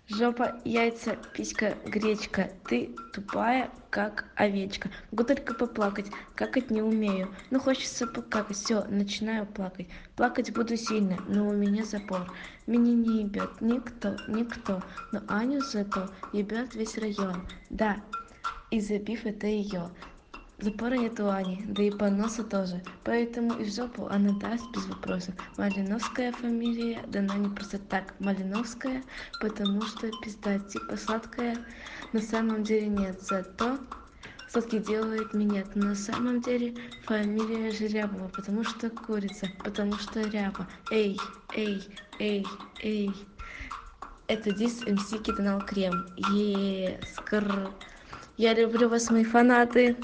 Жопа, яйца, писька, гречка. Ты тупая, как овечка. Могу только поплакать, какать не умею. Но хочется покакать, все, начинаю плакать. Плакать буду сильно, но у меня запор. Меня не ебет никто. Но Аню зато ебет весь район. Да, и забив это ее. Запора нет у Ани, да и поноса тоже. Поэтому и в жопу она даст без вопросов. Малиновская фамилия дана не просто так. Малиновская, потому что пизда типа сладкая. На самом деле нет, зато сладкий делает минет. Но на самом деле фамилия Жерябова, потому что курица, потому что ряба. Эй, эй, эй, эй. Это дис МС Китанал Крем. Скр. Я люблю вас, мои фанаты.